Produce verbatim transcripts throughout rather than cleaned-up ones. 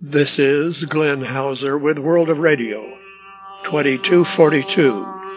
This is Glenn Hauser with World of Radio, twenty-two forty-two.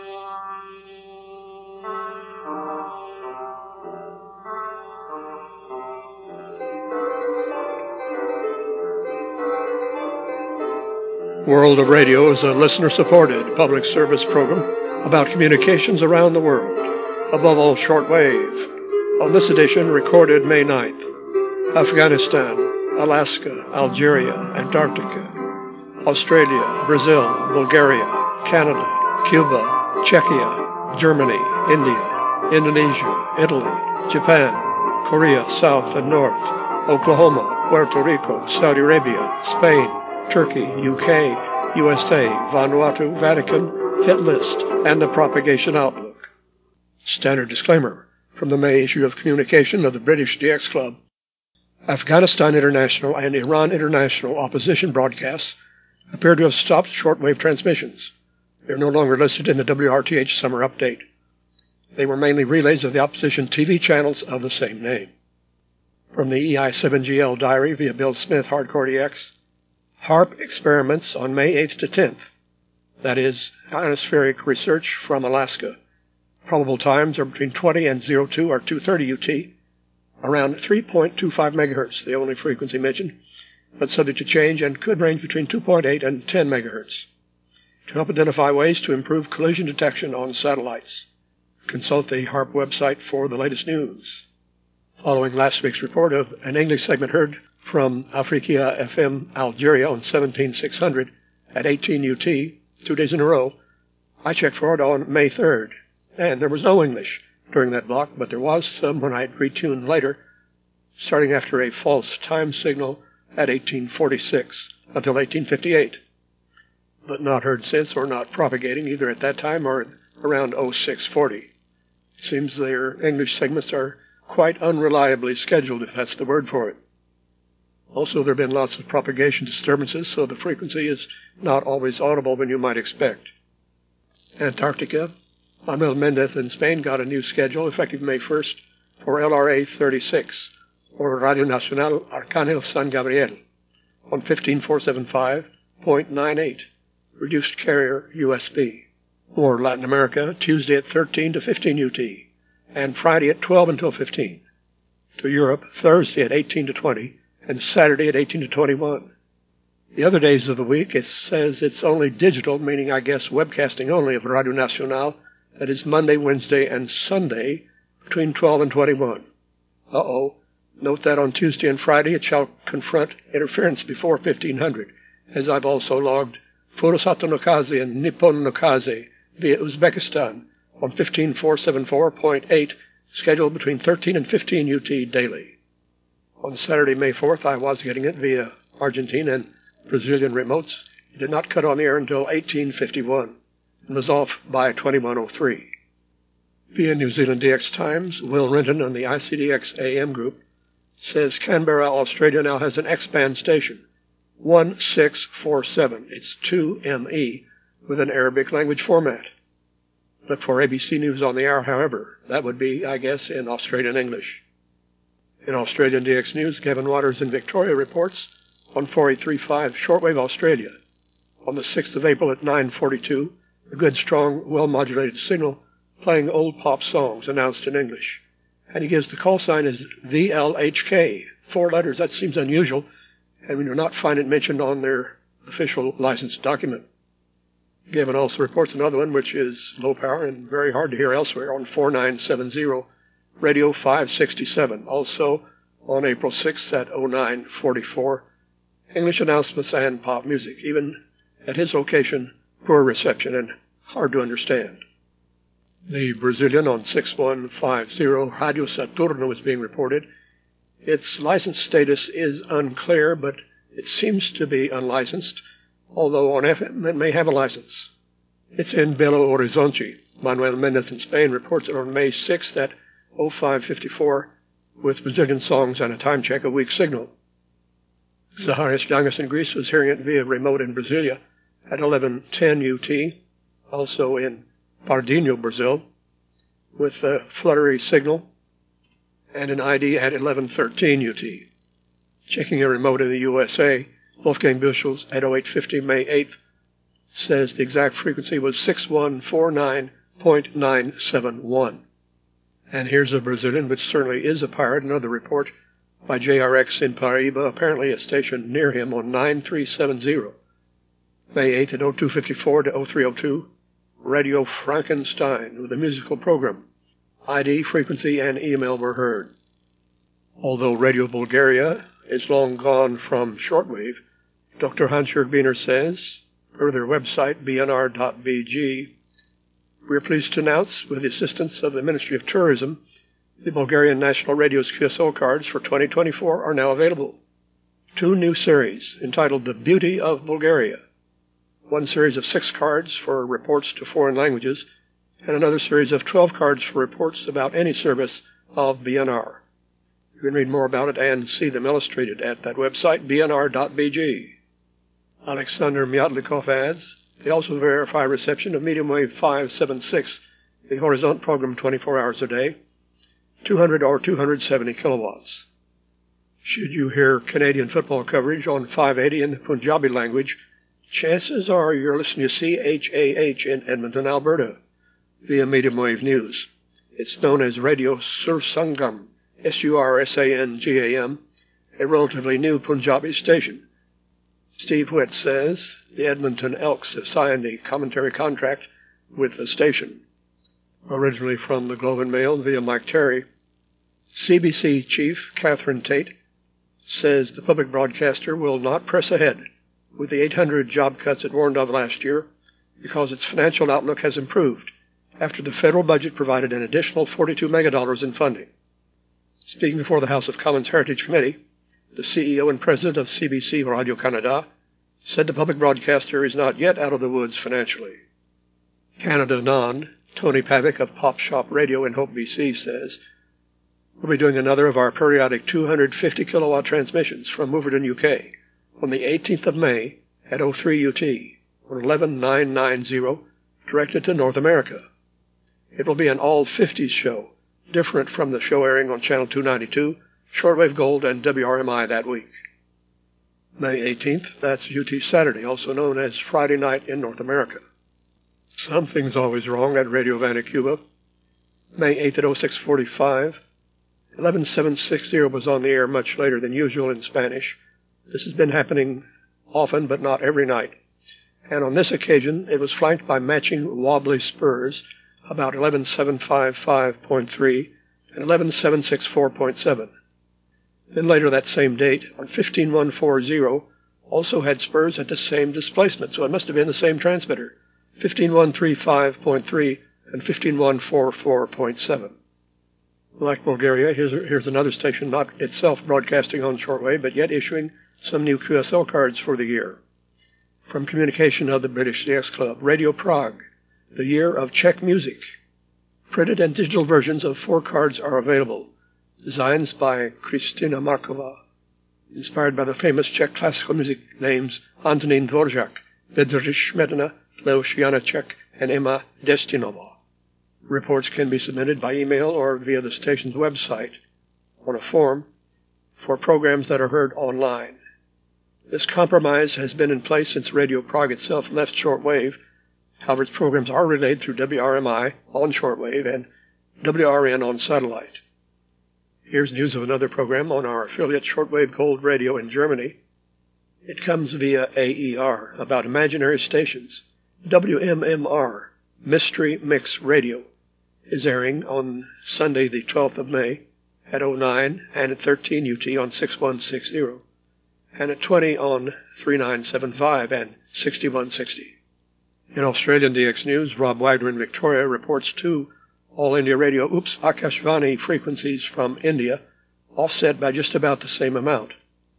World of Radio is a listener-supported public service program about communications around the world, above all shortwave. On this edition, recorded May ninth, Afghanistan, Alaska, Algeria, Antarctica, Australia, Brazil, Bulgaria, Canada, Cuba, Czechia, Germany, India, Indonesia, Italy, Japan, Korea, South and North, Oklahoma, Puerto Rico, Saudi Arabia, Spain, Turkey, U K, U S A, Vanuatu, Vatican, hit list, and the propagation outlook. Standard disclaimer from the May issue of Communication of the British D X Club. Afghanistan International and Iran International opposition broadcasts appear to have stopped shortwave transmissions. They are no longer listed in the W R T H summer update. They were mainly relays of the opposition T V channels of the same name. From the E I seven G L diary via Bill Smith, Hardcore D X, HAARP experiments on May eighth to tenth. That is, ionospheric research from Alaska. Probable times are between twenty and oh two or two thirty U T, around three point two five megahertz, the only frequency mentioned, but subject to change and could range between two point eight and ten megahertz. To help identify ways to improve collision detection on satellites, consult the HAARP website for the latest news. Following last week's report of an English segment heard from Afrikia F M Algeria on seventeen six hundred at eighteen U T, two days in a row, I checked for it on May third, and there was no English during that block, but there was some when I had retuned later, starting after a false time signal at eighteen forty-six until eighteen fifty-eight, but not heard since or not propagating either at that time or around oh six forty. It seems their English segments are quite unreliably scheduled, if that's the word for it. Also, there have been lots of propagation disturbances, so the frequency is not always audible when you might expect. Antarctica, Manuel Mendez in Spain got a new schedule effective May first for L R A thirty-six, or Radio Nacional Arcángel San Gabriel, on fifteen four seventy-five point nine eight, reduced carrier U S B. Or Latin America, Tuesday at thirteen to fifteen U T, and Friday at twelve until fifteen. To Europe, Thursday at eighteen to twenty, and Saturday at eighteen to twenty-one. The other days of the week, it says it's only digital, meaning I guess webcasting only of Radio Nacional. That is Monday, Wednesday, and Sunday between twelve and twenty-one. Uh-oh. Note that on Tuesday and Friday it shall confront interference before fifteen hundred, as I've also logged Furusato no Kaze and Nippon no Kaze via Uzbekistan on fifteen four seventy-four point eight, scheduled between thirteen and fifteen U T daily. On Saturday, May fourth, I was getting it via Argentine and Brazilian remotes. It did not cut on the air until eighteen fifty-one and was off by twenty-one oh three. Via New Zealand D X Times, Will Renton on the I C D X A M group says Canberra, Australia now has an X-band station, one six four seven. It's two M E with an Arabic language format. Look for A B C News on the hour, however. That would be, I guess, in Australian English. In Australian D X News, Kevin Waters in Victoria reports on four eight three five Shortwave Australia. On the sixth of April at nine forty-two, a good, strong, well-modulated signal playing old pop songs announced in English. And he gives the call sign as V L H K. Four letters. That seems unusual, and we do not find it mentioned on their official license document. Kevin also reports another one, which is low power and very hard to hear elsewhere, on four nine seven zero. Radio five sixty-seven, also on April sixth at oh nine forty-four. English announcements and pop music. Even at his location, poor reception and hard to understand. The Brazilian on six one five zero, Radio Saturno, is being reported. Its license status is unclear, but it seems to be unlicensed, although on F M it may have a license. It's in Belo Horizonte. Manuel Mendez in Spain reports it on May sixth at oh five fifty-four with Brazilian songs and a time check, a weak signal. Zacharias Yangas in Greece was hearing it via remote in Brasilia at eleven ten U T, also in Pardinho, Brazil, with a fluttery signal and an I D at eleven thirteen U T. Checking a remote in the U S A Wolfgang Büchel's at oh eight fifty May eighth says the exact frequency was six one four nine point nine seven one. And here's a Brazilian, which certainly is a pirate, another report by J R X in Paraíba, apparently a station near him on nine three seven zero. May eighth at oh two fifty-four to oh three oh two, Radio Frankenstein with a musical program. I D, frequency, and email were heard. Although Radio Bulgaria is long gone from shortwave, Doctor Hans-Jörg Wiener says, per their website, b n r dot b g, we are pleased to announce, with the assistance of the Ministry of Tourism, the Bulgarian National Radio's Q S O cards for twenty twenty-four are now available. Two new series entitled The Beauty of Bulgaria. One series of six cards for reports to foreign languages, and another series of twelve cards for reports about any service of B N R. You can read more about it and see them illustrated at that website, b n r dot b g. Alexander Myatlikov adds, they also verify reception of medium wave five seven six, the Horizont program twenty-four hours a day, two hundred or two hundred seventy kilowatts. Should you hear Canadian football coverage on five eighty in the Punjabi language, chances are you're listening to C H A H in Edmonton, Alberta, via medium wave news. It's known as Radio Sursangam, S U R S A N G A M, a relatively new Punjabi station. Steve Witt says the Edmonton Elks have signed a commentary contract with the station. Originally from the Globe and Mail via Mike Terry, C B C Chief Catherine Tate says the public broadcaster will not press ahead with the eight hundred job cuts it warned of last year because its financial outlook has improved after the federal budget provided an additional forty-two megadollars in funding. Speaking before the House of Commons Heritage Committee, the C E O and president of C B C Radio-Canada said the public broadcaster is not yet out of the woods financially. Canada Non, Tony Pavick of Pop Shop Radio in Hope, B C says, we'll be doing another of our periodic two hundred fifty kilowatt transmissions from Wolverton, U K on the eighteenth of May at oh three U T on eleven nine ninety, directed to North America. It will be an all fifties show, different from the show airing on Channel two ninety-two, Shortwave Gold, and W R M I that week. May eighteenth, that's U T Saturday, also known as Friday night in North America. Something's always wrong at Radio Vanucuba. May eighth at oh six forty-five, eleven seven sixty was on the air much later than usual in Spanish. This has been happening often, but not every night. And on this occasion, it was flanked by matching wobbly spurs, about eleven seven fifty-five point three and eleven seven sixty-four point seven. Then later that same date, on fifteen one forty, also had spurs at the same displacement, so it must have been the same transmitter, fifteen one thirty-five point three and fifteen one forty-four point seven. Like Bulgaria, here's, here's another station not itself broadcasting on shortwave, but yet issuing some new Q S L cards for the year. From communication of the British C X Club, Radio Prague, the year of Czech music. Printed and digital versions of four cards are available. Designs by Kristina Markova, inspired by the famous Czech classical music names Antonín Dvořák, Bedřich Smetana, Leoš Janáček, and Emma Destinova. Reports can be submitted by email or via the station's website on a form for programs that are heard online. This compromise has been in place since Radio Prague itself left shortwave. However, its programs are relayed through W R M I on shortwave and W R N on satellite. Here's news of another program on our affiliate Shortwave Gold Radio in Germany. It comes via A E R about imaginary stations. W M M R, Mystery Mix Radio, is airing on Sunday the twelfth of May at oh nine and at thirteen U T on sixty-one sixty, and at twenty on thirty-nine seventy-five and sixty-one sixty. In Australian D X News, Rob Wagner in Victoria reports two All India Radio Oops Akashvani frequencies from India, offset by just about the same amount.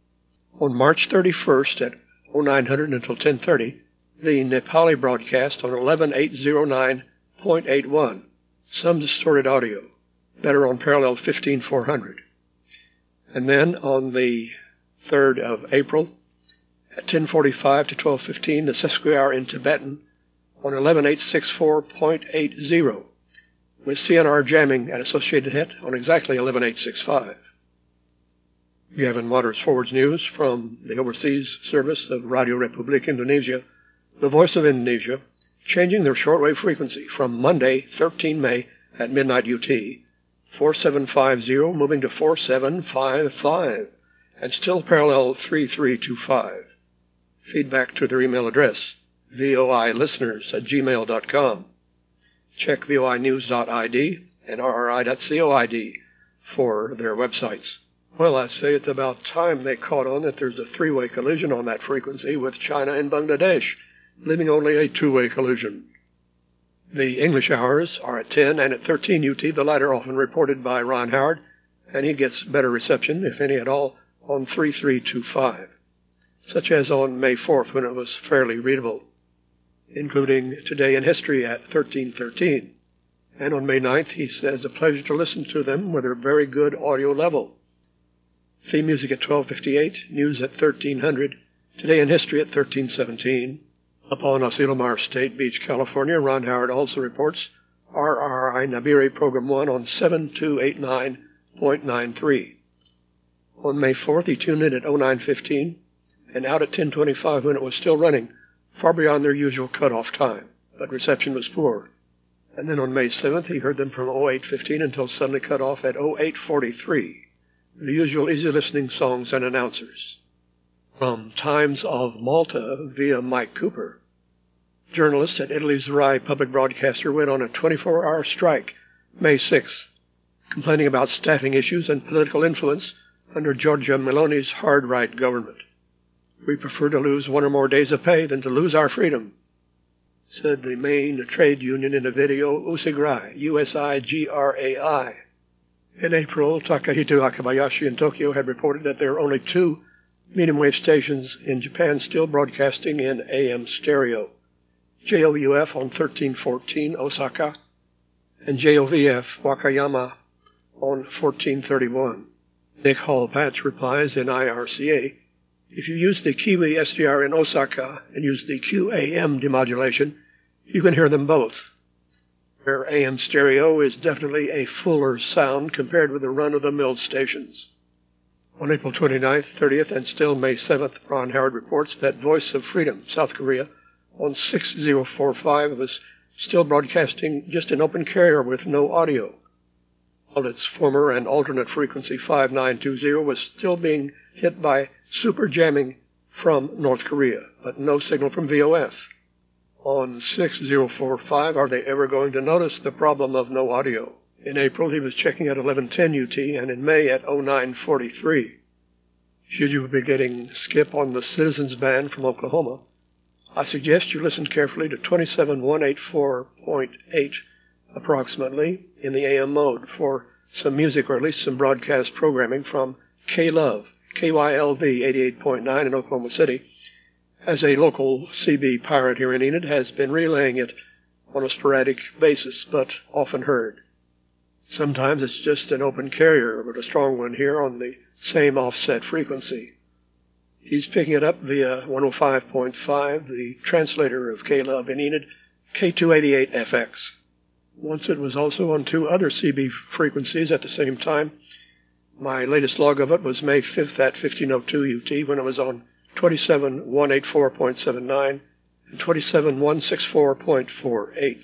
On March thirty-first at oh nine hundred until ten thirty, the Nepali broadcast on eleven eight oh nine point eight one, some distorted audio, better on parallel fifteen four hundred. And then on the third of April at ten forty-five to twelve fifteen, the sesquihour in Tibetan on eleven eight sixty-four point eight zero, with C N R jamming at Associated Hit on exactly eleven eight sixty-five. Gavin Waters forwards news from the overseas service of Radio Republik Indonesia, the Voice of Indonesia, changing their shortwave frequency from Monday, the thirteenth of May at midnight U T, four seven five zero, moving to four seven five five, and still parallel three three two five. Feedback to their email address, voilisteners at gmail dot com. Check voinews dot I D and R R I dot coid for their websites. Well, I say it's about time they caught on that there's a three-way collision on that frequency with China and Bangladesh, leaving only a two-way collision. The English hours are at ten and at thirteen U T, the latter often reported by Ron Howard, and he gets better reception, if any at all, on three three two five, such as on May fourth when it was fairly readable, including Today in History at thirteen thirteen. And on May ninth, he says, a pleasure to listen to them with a very good audio level. Theme music at twelve fifty-eight, news at thirteen hundred, Today in History at thirteen seventeen. Upon Asilomar State Beach, California, Ron Howard also reports R R I Nabire Program one on seven two eight nine point nine three. On May fourth, he tuned in at oh nine fifteen and out at ten twenty-five when it was still running, far beyond their usual cutoff time, but reception was poor. And then on May seventh, he heard them from oh eight fifteen until suddenly cut off at oh eight forty-three, the usual easy-listening songs and announcers. From Times of Malta via Mike Cooper, journalists at Italy's Rai public broadcaster went on a twenty-four hour strike May sixth, complaining about staffing issues and political influence under Giorgia Meloni's hard-right government. We prefer to lose one or more days of pay than to lose our freedom, said the main trade union in a video, Usigrai, U S I G R A I. In April, Takahito Akabayashi in Tokyo had reported that there are only two medium-wave stations in Japan still broadcasting in A M stereo, J O U F on thirteen fourteen Osaka and J O V F Wakayama on fourteen thirty-one. Nick Hall-Patch replies in I R C A, if you use the Kiwi S D R in Osaka and use the Q A M demodulation, you can hear them both. Their A M stereo is definitely a fuller sound compared with the run-of-the-mill stations. On April twenty-ninth, thirtieth, and still May seventh, Ron Howard reports that Voice of Freedom, South Korea, on six oh four five was still broadcasting just an open carrier with no audio, while its former and alternate frequency five nine two zero was still being hit by super jamming from North Korea, but no signal from V O F. On six oh four five, are they ever going to notice the problem of no audio? In April, he was checking at eleven ten U T, and in May at oh nine forty-three. Should you be getting skip on the Citizens Band from Oklahoma, I suggest you listen carefully to twenty-seven one eighty-four point eight approximately in the A M mode for some music or at least some broadcast programming from K-Love, K Y L V eighty-eight point nine in Oklahoma City, as a local C B pirate here in Enid has been relaying it on a sporadic basis, but often heard. Sometimes it's just an open carrier, but a strong one here on the same offset frequency. He's picking it up via one oh five point five, the translator of K-Love in Enid, K two eighty-eight F X. Once it was also on two other C B frequencies at the same time. My latest log of it was May fifth at fifteen oh two U T when it was on twenty-seven one eighty-four point seven nine and twenty-seven one sixty-four point four eight.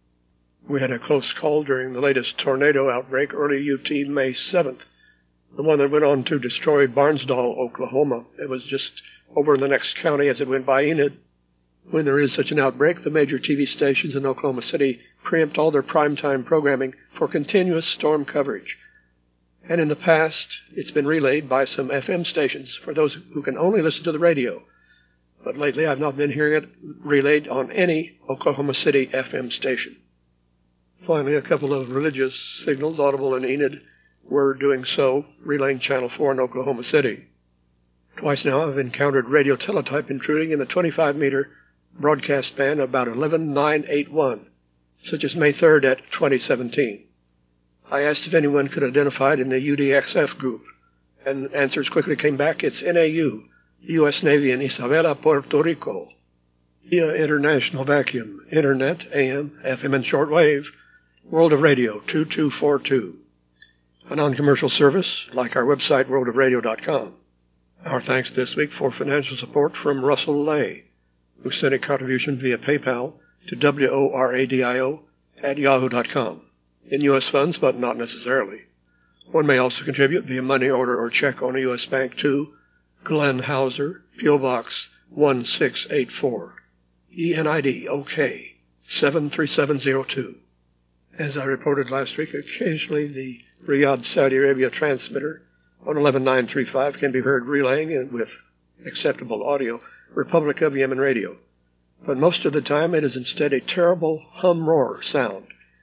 We had a close call during the latest tornado outbreak early U T May seventh, the one that went on to destroy Barnsdall, Oklahoma. It was just over in the next county as it went by Enid. When there is such an outbreak, the major T V stations in Oklahoma City preempt all their primetime programming for continuous storm coverage. And in the past, it's been relayed by some F M stations for those who can only listen to the radio. But lately, I've not been hearing it relayed on any Oklahoma City F M station. Finally, a couple of religious signals audible in Enid were doing so, relaying Channel four in Oklahoma City. Twice now I've encountered radio teletype intruding in the twenty-five meter broadcast band about eleven nine eighty-one, such as May third at twenty seventeen. I asked if anyone could identify it in the U D X F group, and answers quickly came back. It's N A U, U S Navy in Isabela, Puerto Rico. Via International Vacuum, Internet, A M, F M and shortwave, World of Radio two two four two. a non-commercial service like our website, world of radio dot com. Our thanks this week for financial support from Russell Lay, who sent a contribution via PayPal to W-O-R-A-D-I-O at yahoo dot com. In U S funds, but not necessarily. One may also contribute via money order or check on a U S bank to Glenn Hauser, P O Box one six eight four, E N I D O K seven three seven zero two. As I reported last week, occasionally the Riyadh, Saudi Arabia transmitter on eleven nine thirty-five can be heard relaying in with acceptable audio Republic of Yemen radio, but most of the time it is instead a terrible hum-roar sound.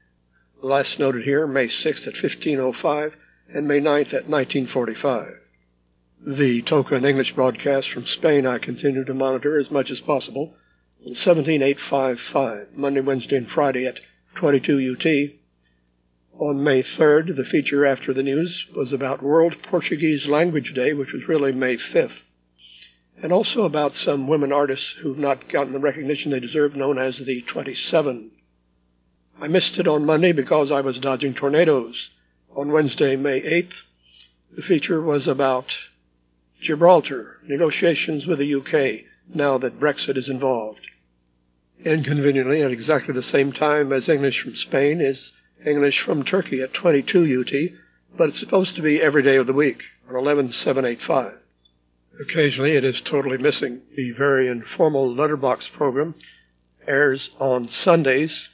Last noted here, May sixth at fifteen oh five and May ninth at nineteen forty-five. The token English broadcast from Spain I continue to monitor as much as possible on seventeen eight fifty-five, Monday, Wednesday, and Friday at twenty-two U T. On May third, the feature after the news was about World Portuguese Language Day, which was really May fifth, and also about some women artists who've not gotten the recognition they deserve, known as the twenty-seven. I missed it on Monday because I was dodging tornadoes. On Wednesday, May eighth, the feature was about Gibraltar, negotiations with the U K, now that Brexit is involved. Inconveniently, at exactly the same time as English from Spain is English from Turkey at twenty-two U T, but it's supposed to be every day of the week on eleven seven eighty-five. Occasionally it is totally missing. The very informal Letterbox program airs on Sundays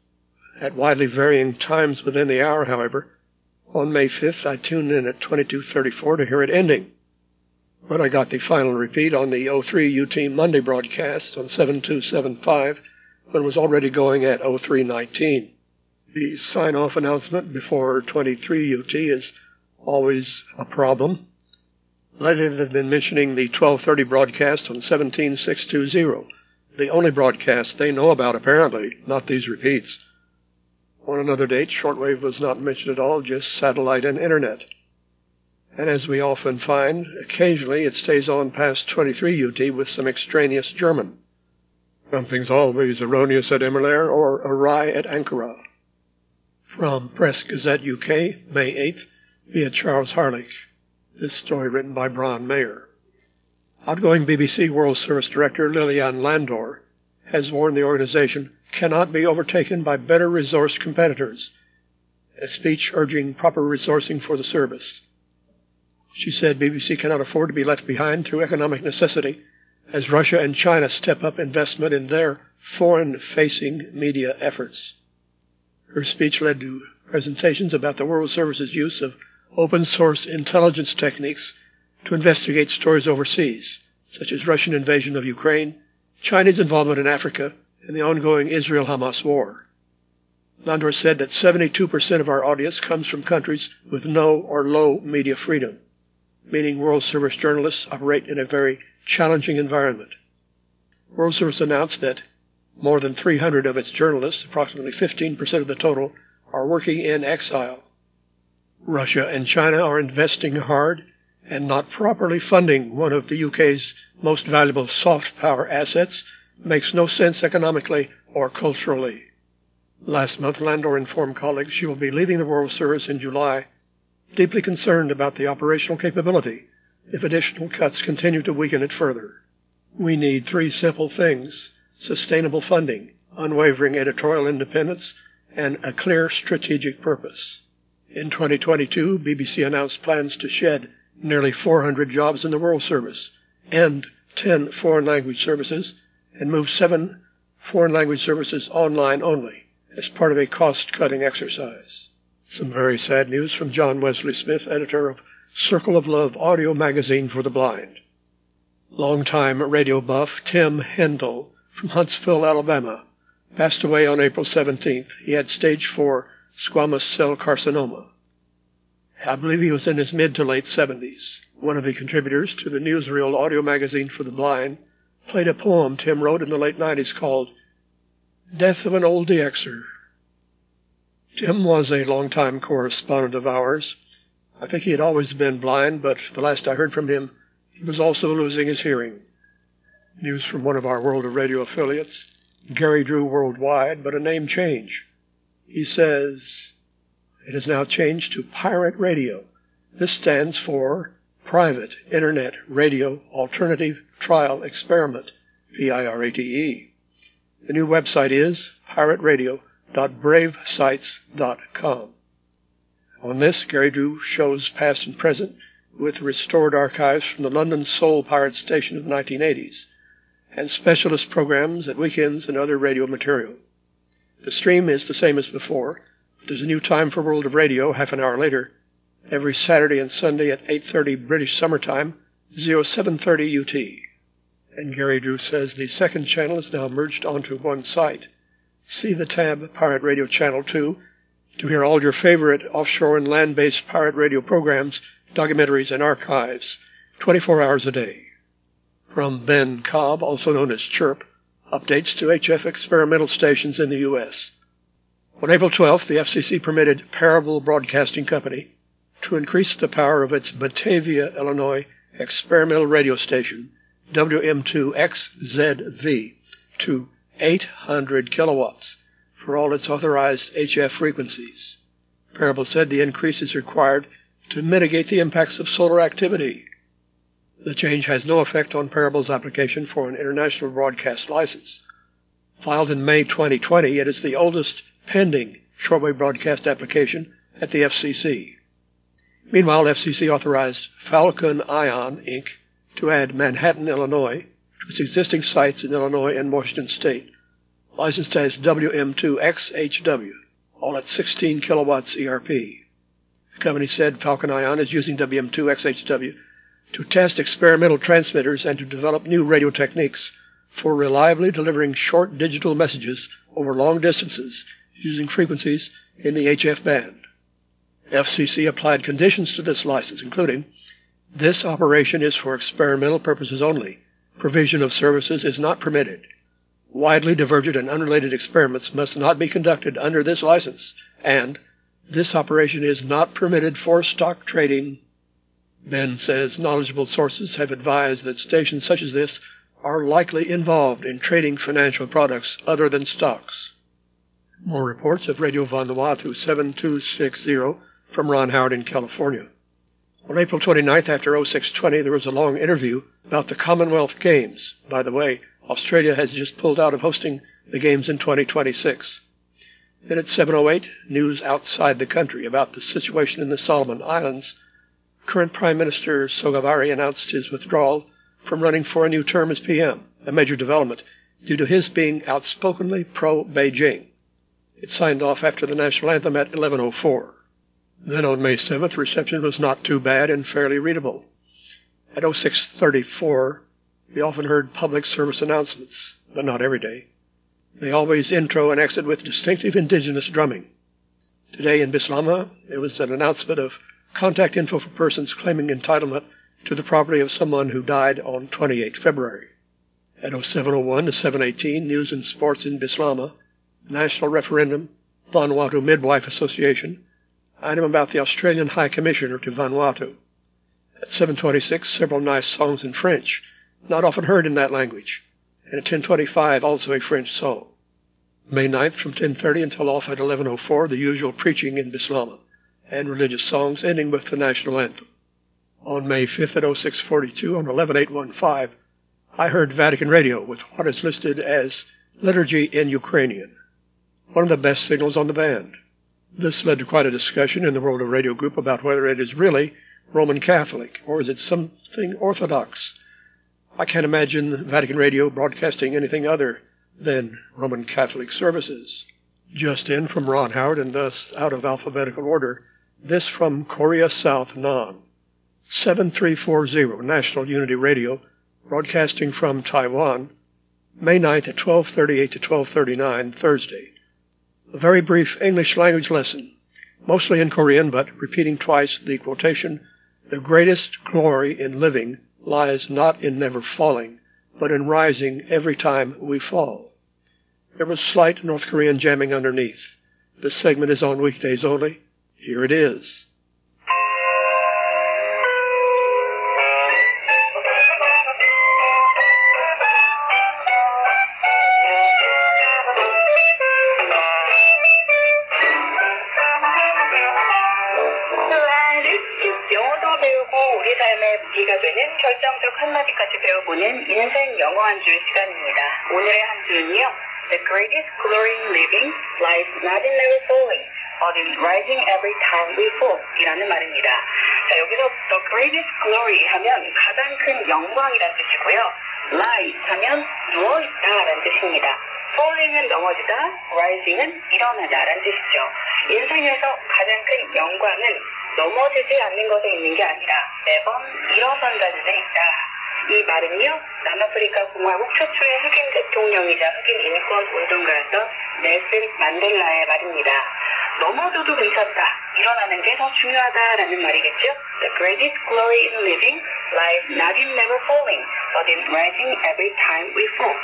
at widely varying times within the hour, however. On May fifth, I tuned in at twenty-two thirty-four to hear it ending, but I got the final repeat on the oh three U T Monday broadcast on seventy-two seventy-five when it was already going at oh three nineteen. The sign-off announcement before twenty-three U T is always a problem. Lately they've been mentioning the twelve thirty broadcast on seventeen six twenty, the only broadcast they know about apparently, not these repeats. On another date, shortwave was not mentioned at all, just satellite and internet. And as we often find, occasionally it stays on past twenty-three U T with some extraneous German. Something's always erroneous at Emilair or awry at Ankara. From Press Gazette U K, May eighth, via Charles Harlick. This story written by Brian Mayer. Outgoing B B C World Service Director Liliane Landor has warned the organization cannot be overtaken by better-resourced competitors, a speech urging proper resourcing for the service. She said B B C cannot afford to be left behind through economic necessity as Russia and China step up investment in their foreign-facing media efforts. Her speech led to presentations about the World Service's use of open-source intelligence techniques to investigate stories overseas, such as Russian invasion of Ukraine, Chinese involvement in Africa, and the ongoing Israel-Hamas war. Landor said that seventy-two percent of our audience comes from countries with no or low media freedom, meaning World Service journalists operate in a very challenging environment. World Service announced that more than three hundred of its journalists, approximately fifteen percent of the total, are working in exile. Russia and China are investing hard and not properly funding one of the U K's most valuable soft power assets makes no sense economically or culturally. Last month, Landor informed colleagues she will be leaving the World Service in July, deeply concerned about the operational capability if additional cuts continue to weaken it further. We need three simple things: sustainable funding, unwavering editorial independence, and a clear strategic purpose. In twenty twenty-two, B B C announced plans to shed nearly four hundred jobs in the World Service, end ten foreign language services, and move seven foreign language services online only as part of a cost-cutting exercise. Some very sad news from John Wesley Smith, editor of Circle of Love audio magazine for the blind. Longtime radio buff Tim Hendel from Huntsville, Alabama, passed away on April seventeenth. He had stage four squamous cell carcinoma. I believe he was in his mid to late seventies. One of the contributors to the newsreel audio magazine for the blind played a poem Tim wrote in the late nineties called Death of an Old D Xer. Tim was a longtime correspondent of ours. I think he had always been blind, but the last I heard from him, he was also losing his hearing. News from one of our World of Radio affiliates, Gary Drew Worldwide, but a name change. He says, It has now changed to Pirate Radio. This stands for Private Internet Radio Alternative Trial Experiment, P I R A T E. The new website is pirate radio dot brave sites dot com. On this, Gary Drew shows past and present with restored archives from the London Soul Pirate Station of the nineteen eighties, and specialist programs at weekends and other radio material. The stream is the same as before, but there's a new time for World of Radio half an hour later, every Saturday and Sunday at eight thirty British Summer Time, seven thirty U T. And Gary Drew says the second channel is now merged onto one site. See the tab Pirate Radio Channel two to hear all your favorite offshore and land-based pirate radio programs, documentaries, and archives, twenty-four hours a day. From Ben Cobb, also known as Chirp, updates to H F experimental stations in the U S On April twelfth, the F C C permitted Parable Broadcasting Company to increase the power of its Batavia, Illinois experimental radio station, W M two X Z V, to eight hundred kilowatts for all its authorized H F frequencies. Parable said the increase is required to mitigate the impacts of solar activity. The change has no effect on Parable's application for an international broadcast license. Filed in May twenty twenty, it is the oldest pending shortwave broadcast application at the F C C. Meanwhile, F C C authorized Falcon Ion, Incorporated to add Manhattan, Illinois, to its existing sites in Illinois and Washington State, licensed as W M two X H W, all at sixteen kilowatts E R P. The company said Falcon Ion is using W M two X H W to test experimental transmitters and to develop new radio techniques for reliably delivering short digital messages over long distances using frequencies in the H F band. F C C applied conditions to this license, including, this operation is for experimental purposes only. Provision of services is not permitted. Widely divergent and unrelated experiments must not be conducted under this license, and this operation is not permitted for stock trading. Ben says knowledgeable sources have advised that stations such as this are likely involved in trading financial products other than stocks. More reports of Radio Vanuatu seven two six zero from Ron Howard in California. On April twenty-ninth, after oh six twenty, there was a long interview about the Commonwealth Games. By the way, Australia has just pulled out of hosting the Games in twenty twenty-six. Then at seven oh eight, news outside the country about the situation in the Solomon Islands. Current Prime Minister Sogavare announced his withdrawal from running for a new term as P M, a major development due to his being outspokenly pro-Beijing. It signed off after the national anthem at eleven oh four. Then on May seventh, reception was not too bad and fairly readable. At oh six thirty-four, we often heard public service announcements, but not every day. They always intro and exit with distinctive indigenous drumming. Today in Bislama, there was an announcement of contact info for persons claiming entitlement to the property of someone who died on twenty-eighth February. At oh seven oh one to seven eighteen, news and sports in Bislama, national referendum, Vanuatu Midwife Association, item about the Australian High Commissioner to Vanuatu. At seven twenty-six, several nice songs in French, not often heard in that language. And at ten twenty-five, also a French song. May ninth, from ten thirty until off at eleven oh four, the usual preaching in Bislama, and religious songs ending with the national anthem. On May fifth at oh six forty-two, on eleven eight fifteen, I heard Vatican Radio with what is listed as Liturgy in Ukrainian, one of the best signals on the band. This led to quite a discussion in the World of Radio group about whether it is really Roman Catholic or is it something Orthodox. I can't imagine Vatican Radio broadcasting anything other than Roman Catholic services. Just in from Ron Howard, and thus out of alphabetical order, this from Korea South, Nan. seven three four zero, National Unity Radio, broadcasting from Taiwan, May ninth at twelve thirty-eight to twelve thirty-nine, Thursday. A very brief English language lesson, mostly in Korean, but repeating twice the quotation, "The greatest glory in living lies not in never falling, but in rising every time we fall." There was slight North Korean jamming underneath. This segment is on weekdays only. Here it is. 한마디까지 배워보는 인생 영어 한 줄 시간입니다. 오늘의 한 줄은요. The greatest glory in living lies not in never falling, but in rising every time we fall 이라는 말입니다. 자, 여기서 the greatest glory 하면 가장 큰 영광이라는 뜻이고요. lie 하면 누워있다라는 뜻입니다. falling은 넘어지다, rising은 일어나다라는 뜻이죠. 인생에서 가장 큰 영광은 넘어지지 않는 것에 있는 게 아니라 매번 일어선다는 데 있다. 이 말은요, 남아프리카 공화국 최초의 흑인 대통령이자 흑인 인권 운동가였던 넬슨 만델라의 말입니다. 넘어져도 괜찮다, 일어나는 게 더 중요하다라는 말이겠죠. The greatest glory in living lies not in never falling, but in rising every time we fall.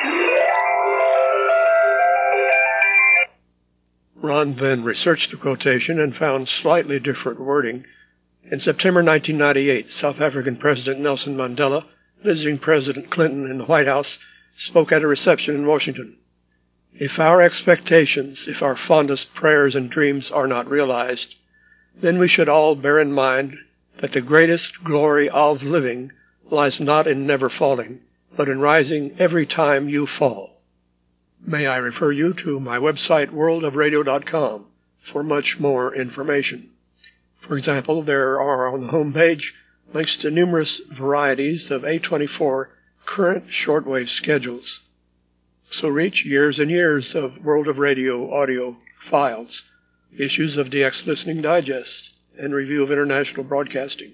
Ron then researched the quotation and found slightly different wording. In September nineteen ninety-eight, South African President Nelson Mandela, visiting President Clinton in the White House, spoke at a reception in Washington. If our expectations, if our fondest prayers and dreams are not realized, then we should all bear in mind that the greatest glory of living lies not in never falling, but in rising every time you fall. May I refer you to my website, world of radio dot com, for much more information. For example, there are on the home page links to numerous varieties of A twenty-four current shortwave schedules. So reach years and years of World of Radio audio files, issues of D X Listening Digest, and review of international broadcasting.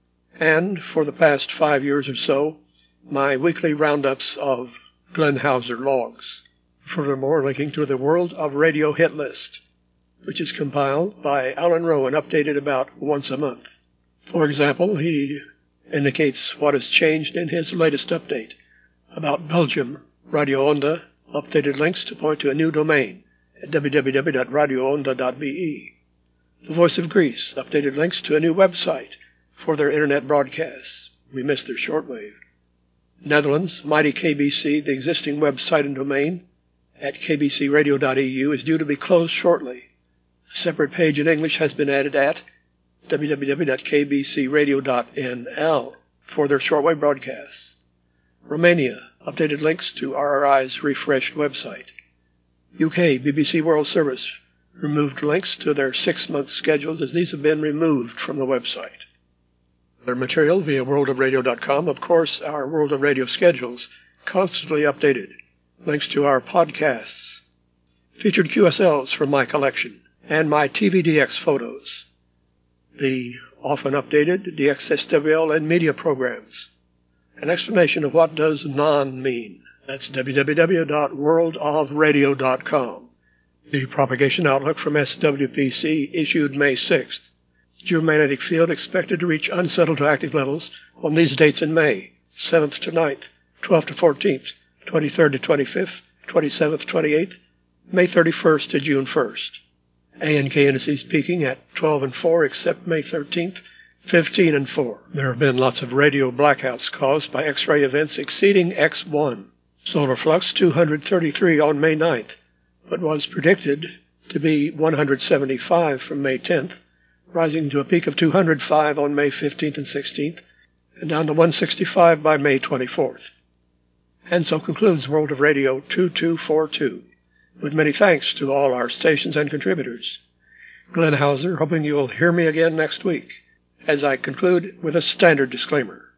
And for the past five years or so, my weekly roundups of Glenn Hauser logs. Furthermore, linking to the World of Radio hit list, which is compiled by Alan Rowe and updated about once a month. For example, he indicates what has changed in his latest update. About Belgium, Radio Onda updated links to point to a new domain at w w w dot radio onda dot b e. The Voice of Greece updated links to a new website for their internet broadcasts. We missed their shortwave. Netherlands, Mighty K B C, the existing website and domain at k b c radio dot e u is due to be closed shortly. A separate page in English has been added at w w w dot k b c radio dot n l for their shortwave broadcasts. Romania updated links to R R I's refreshed website. U K B B C World Service removed links to their six-month schedules as these have been removed from the website. Their material via world of radio dot com, of course, our World of Radio schedules, constantly updated. Links to our podcasts, featured Q S Ls from my collection, and my T V D X photos. The often updated D X S W L and media programs. An explanation of what does non mean. That's w w w dot world of radio dot com. The propagation outlook from S W P C issued May sixth. Geomagnetic field expected to reach unsettled to active levels on these dates in May, seventh to ninth, twelfth to fourteenth, twenty-third to twenty-fifth, twenty-seventh to twenty-eighth, May thirty-first to June first. A and K indices peaking at twelve and four except May thirteenth, fifteen and four. There have been lots of radio blackouts caused by X-ray events exceeding X one. Solar flux two hundred thirty-three on May ninth, but was predicted to be one hundred seventy-five from May tenth, rising to a peak of two hundred five on May fifteenth and sixteenth, and down to one hundred sixty-five by May twenty-fourth. And so concludes World of Radio two two four two, with many thanks to all our stations and contributors. Glenn Hauser, hoping you'll hear me again next week, as I conclude with a standard disclaimer.